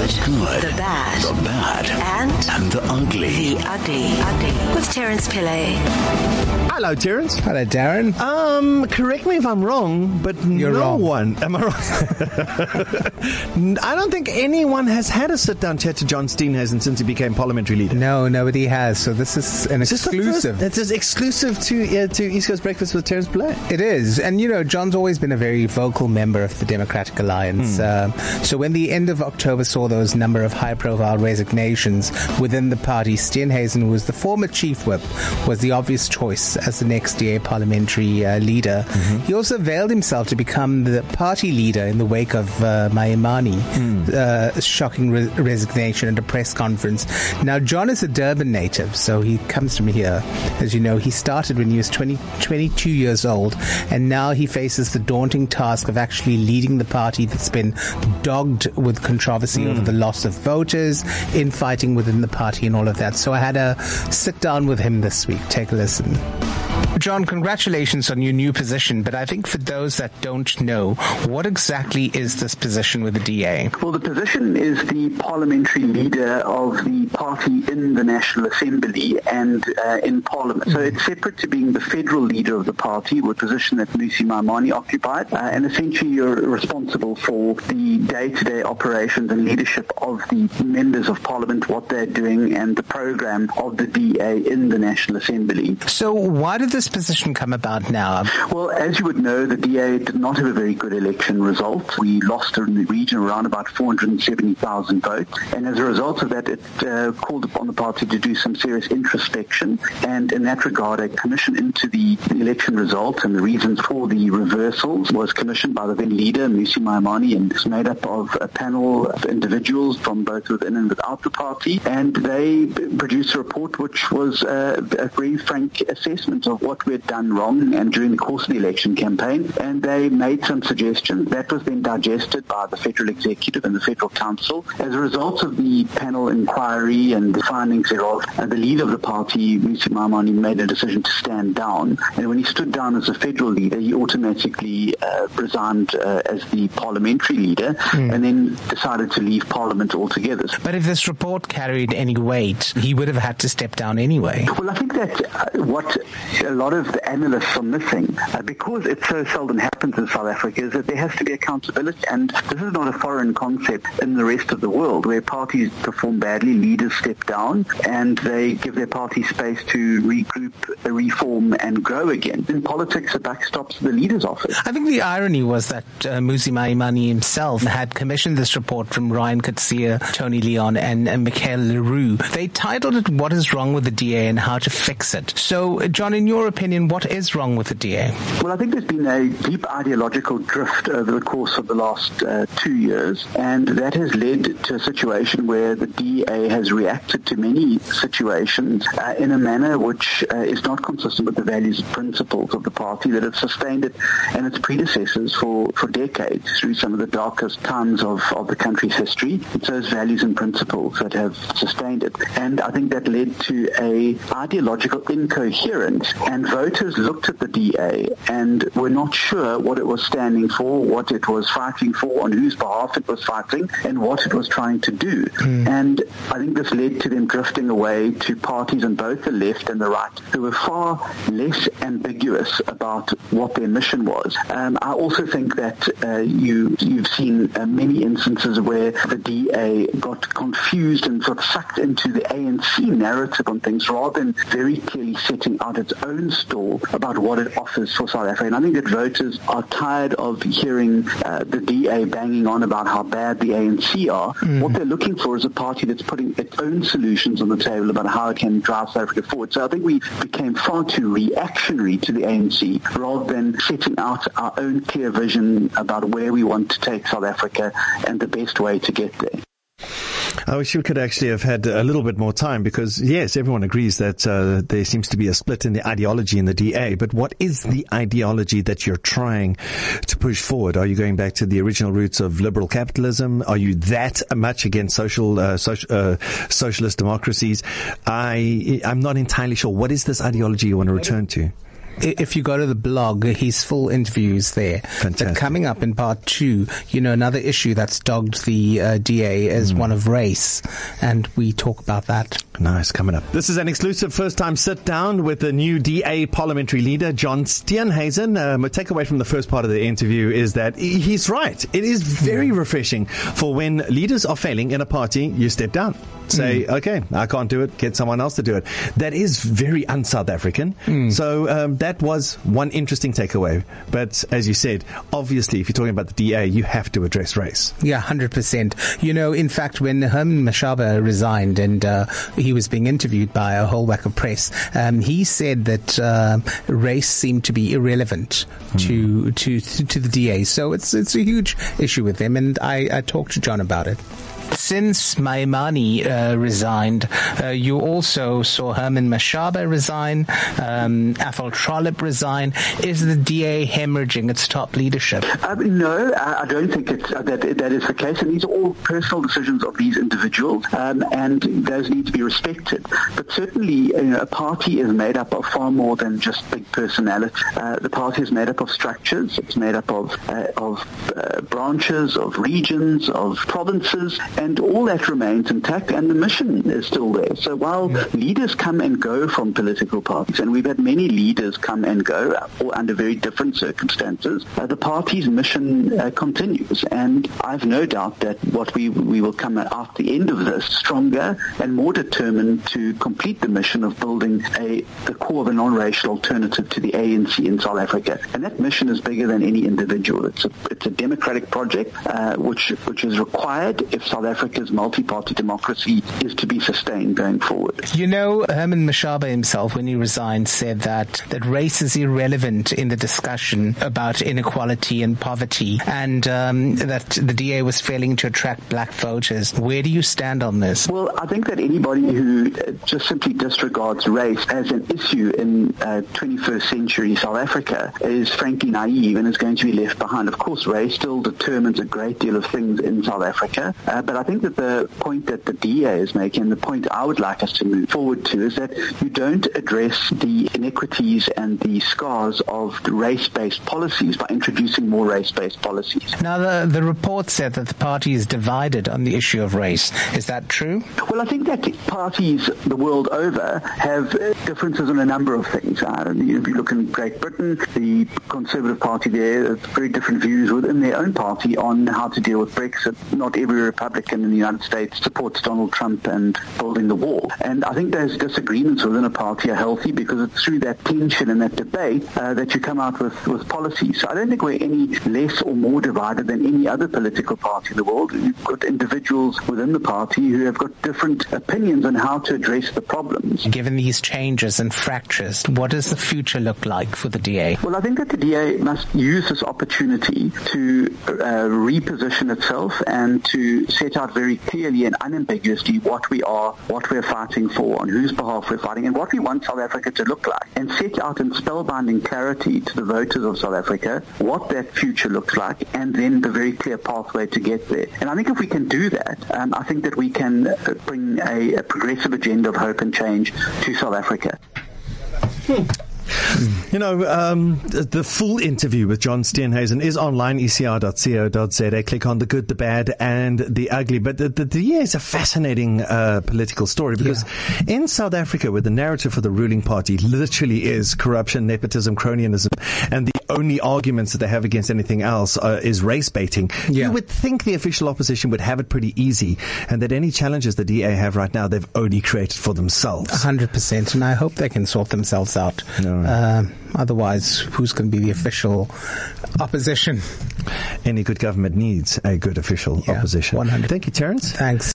the bad, and the ugly. The ugly. With Terence Pillay. Hello, Terence. Hello, Darren. Correct me if I'm wrong, but You're wrong. one. Am I wrong? I don't think anyone has had a sit-down chat to John Steenhuisen since he became parliamentary leader. No, nobody has. So this is an exclusive. It's exclusive to East Coast Breakfast with Terence Pillay. It is. And, John's always been a very vocal member of the Democratic Alliance. So when the end of October saw those number of high-profile resignations within the party, Steenhuisen, who was the former chief whip, was the obvious choice as the next DA parliamentary leader. He also availed himself to become the party leader in the wake of Maimani's shocking resignation at a press conference. Now, John is a Durban native, so he comes from here. As you know, he started when he was 22 years old, and now he faces the daunting task of actually leading the party that's been dogged with controversy over the loss of voters, infighting within the party and all of that. So I had a sit down with him this week. Take a listen. John, congratulations on your new position, but I think for those that don't know, what exactly is this position with the DA? Well, the position is the parliamentary leader of the party in the National Assembly and in Parliament. So it's separate to being the federal leader of the party, a position that Mmusi Maimane occupied, and essentially you're responsible for the day-to-day operations and leadership of the members of Parliament, what they're doing, and the program of the DA in the National Assembly. So why did this position come about now? Well, as you would know, the DA did not have a very good election result. We lost in the region around about 470,000 votes. And as a result of that, it called upon the party to do some serious introspection. And in that regard, a commission into the election results and the reasons for the reversals was commissioned by the then leader, Mmusi Maimane, and it's made up of a panel of individuals from both within and without the party. And they produced a report which was a very frank assessment of what we had done wrong and during the course of the election campaign, and they made some suggestions. That was then digested by the Federal Executive and the Federal Council. As a result of the panel inquiry and the findings thereof, the leader of the party, Mmusi Maimane, made a decision to stand down, and when he stood down as a federal leader, he automatically resigned as the parliamentary leader and then decided to leave Parliament altogether. But if this report carried any weight, he would have had to step down anyway. Well, I think that what a lot of the analysts are missing, because it so seldom happens in South Africa, is that there has to be accountability. And this is not a foreign concept in the rest of the world, where parties perform badly, leaders step down, and they give their party space to regroup, reform, and grow again. In politics, the buck stops the leader's office. I think the irony was that Mmusi Maimane himself had commissioned this report from Ryan Coetzee, Tony Leon, and Michael Leroux. They titled it, "What is Wrong with the DA and How to Fix It." So, John, in your opinion, what is wrong with the DA? Well, I think there's been a deep ideological drift over the course of the last 2 years, and that has led to a situation where the DA has reacted to many situations in a manner which is not consistent with the values and principles of the party that have sustained it and its predecessors for decades through some of the darkest times of the country's history. It's those values and principles that have sustained it. And I think that led to a ideological incoherence, and voters looked at the DA and were not sure what it was standing for, what it was fighting for, on whose behalf it was fighting, and what it was trying to do. And I think this led to them drifting away to parties on both the left and the right who were far less ambiguous about what their mission was. I also think that you've seen many instances where the DA got confused and got sucked into the ANC narrative on things rather than very clearly setting out its own stall about what it offers for South Africa. And I think that voters are tired of hearing the DA banging on about how bad the ANC are. What they're looking for is a party that's putting its own solutions on the table about how it can drive South Africa forward. So I think we became far too reactionary to the ANC rather than setting out our own clear vision about where we want to take South Africa and the best way to get there. I wish you could actually have had a little bit more time because, yes, everyone agrees that there seems to be a split in the ideology in the DA. But what is the ideology that you're trying to push forward? Are you going back to the original roots of liberal capitalism? Are you that much against socialist democracies? I'm not entirely sure. What is this ideology you want to return to? if you go to the blog, his full interview is there. Fantastic. But coming up in part 2, another issue that's dogged the DA is one of race, and we talk about that. Nice, coming up. This is an exclusive first-time sit-down with the new DA parliamentary leader, John Steenhuisen. My takeaway from the first part of the interview is that he's right. It is very refreshing for when leaders are failing in a party, you step down. Say, okay, I can't do it, get someone else to do it. That is very un-South African. So that was one interesting takeaway. But as you said, obviously, if you're talking about the DA, you have to address race. Yeah, 100%. In fact, when Herman Mashaba resigned and he was being interviewed by a whole whack of press, he said that race seemed to be irrelevant to the DA. So it's a huge issue with them, and I talked to John about it. Since Maimane resigned, you also saw Herman Mashaba resign, Athol Trollip resign. Is the DA hemorrhaging its top leadership? No, I don't think that is the case. And these are all personal decisions of these individuals, and those need to be respected. But certainly, a party is made up of far more than just big personality. The party is made up of structures. It's made up of branches, of regions, of provinces. And all that remains intact, and the mission is still there. So while leaders come and go from political parties, and we've had many leaders come and go, or under very different circumstances, the party's mission continues. And I've no doubt that what we will come out the end of this stronger and more determined to complete the mission of building the core of a non-racial alternative to the ANC in South Africa. And that mission is bigger than any individual. It's a democratic project which is required if South Africa's multi-party democracy is to be sustained going forward. Herman Mashaba himself, when he resigned, said that race is irrelevant in the discussion about inequality and poverty, and that the DA was failing to attract black voters. Where do you stand on this? Well, I think that anybody who just simply disregards race as an issue in 21st century South Africa is frankly naive and is going to be left behind. Of course, race still determines a great deal of things in South Africa, but I think that the point that the DA is making, and the point I would like us to move forward to, is that you don't address the inequities and the scars of the race-based policies by introducing more race-based policies. Now, the report said that the party is divided on the issue of race. Is that true? Well, I think that parties the world over have differences on a number of things. If you look in Great Britain, the Conservative Party there has very different views within their own party on how to deal with Brexit. Not every Republican in the United States supports Donald Trump and building the wall. And I think those disagreements within a party are healthy because it's through that tension and that debate that you come out with policies. So I don't think we're any less or more divided than any other political party in the world. You've got individuals within the party who have got different opinions on how to address the problems. Given these changes and fractures, what does the future look like for the DA? Well, I think that the DA must use this opportunity to reposition itself and to set out very clearly and unambiguously what we are, what we're fighting for, on whose behalf we're fighting, and what we want South Africa to look like, and set out in spellbinding clarity to the voters of South Africa what that future looks like, and then the very clear pathway to get there. And I think if we can do that, I think that we can bring a progressive agenda of hope and change to South Africa. The full interview with John Steenhuisen is online, ecr.co.za. Click on the good, the bad, and the ugly. But the DA is a fascinating political story because in South Africa, where the narrative for the ruling party literally is corruption, nepotism, cronyism, and the only arguments that they have against anything else is race baiting, you would think the official opposition would have it pretty easy, and that any challenges the DA have right now, they've only created for themselves. 100%, and I hope they can sort themselves out. Otherwise, who's going to be the official opposition? Any good government needs a good official opposition. 100. Thank you, Terence. Thanks.